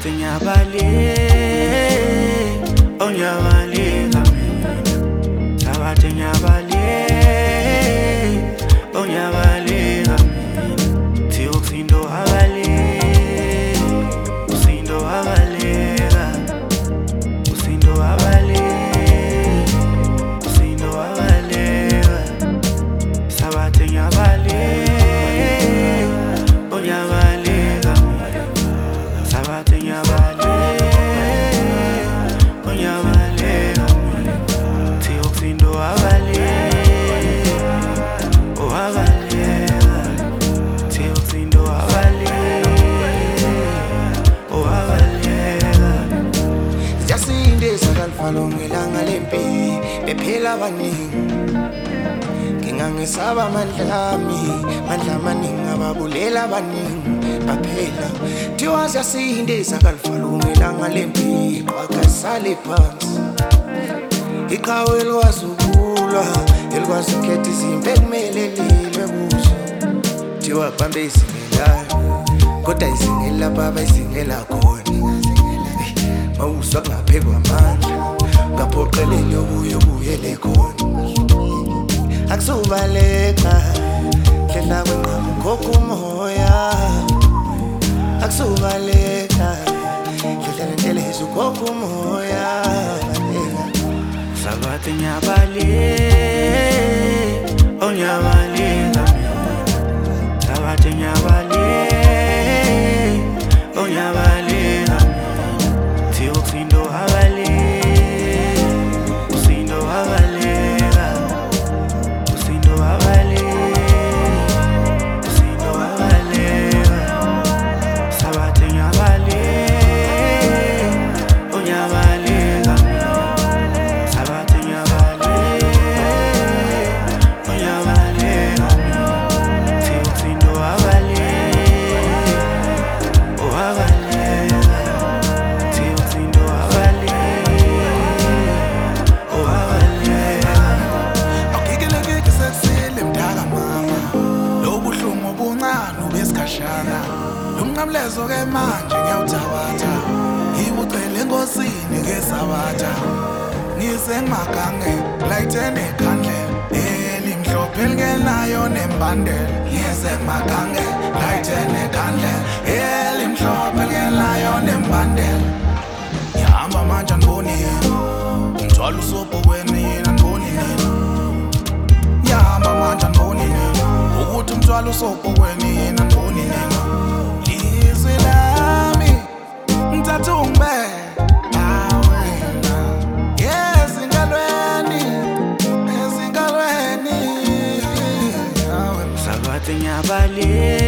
Sabathi nyabale, oh nyabale kamina. Sabathi nyabale, oh nyabale kamina. Ti usindo abale, usindo abalega, usindo abale, usindo abalega. Sabathi nyabale, oh nyabale kamina. Sabathi nyabale, oh nyabale kamina. Ti usindo abale, oh abalega. Ti usindo abale, oh abalega. Siyasinde sakalifalo ngelanga lempi bephela abaningi ngingangisaba mandla amaningi ababulela abaningi baphela thiwa siyasinde sakalifalo ngelanga lempi qhaka sale phansi iqhawe elwazulwa elwazi ukhetha izimpi ekumele lilwe kuzo thiwa bambe izingelayo kodwa izingela baba izingela khona mawuzwa kungaphekwa amandla ngaphoqelele ubuyele khona akusubaleka hlela kwenqamu khokha umoya akusubaleka hlela nentelezo khokha umoya Sabathi nyabale, oh nyabale kamina. Sabathi nyabale, oh nyabale kamina. Ti usindo abale, usindo abalega, usindo abale, usindo abalega. Sabathi nyabale, oh nyabale kamina. Sabathi nyabale, oh nyabale kamina. Ti usindo abale, oh abalega. Ti usindo abale, oh abalega. Awukikelekeki sekusile mdala mama lobuhlungu obuncane ubesikhashana lomnqamlezo ke manje ngiyawuthabatha ngiwucele enkosini ke sabatha ngisengimagange layithene ekhandlela elimhlophe elingenayo nembandela ngisengimagange layithene ekhandlela elimhlophe elingenayo nembandela ngihamba manje andiboni yena umthwalo usobhokweni yena andiboni nina ngihamba manje andiboni nina ukuthi umthwalo usobhokweni yena andiboni nina lizwi lami ngithatha ungibeke awena ezingalweni awena Sabathi nyabale,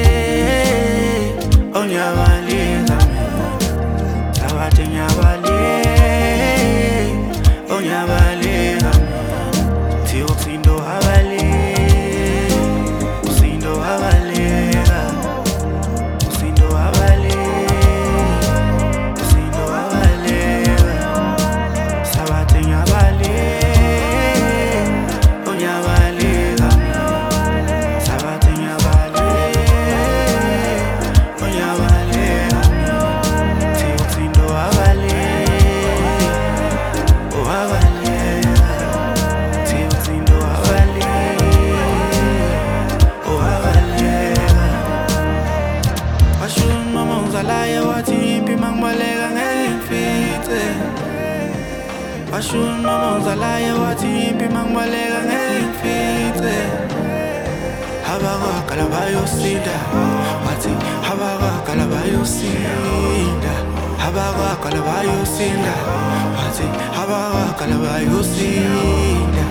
oh nyabale kamina. Sabathi nyabale, oh nyabale kamina. Ti usindo abale, usindo abalega, usindo abale, usindo abalega. Sabathi nyabale, oh nyabale kamina. Sabathi nyabale, oh nyabale kamina. Ti usindo abale, oh abalega. Ti usindo abale, oh abalega. Washun mama uzalaye wathi impi mangibaleka ngengifithe. Washun mama uzalaye wathi impi mangibaleka ngengifithe. Habakala bayosinda, wathi habakala bayosinda. Habakala bayosinda, wathi habakala bayosinda.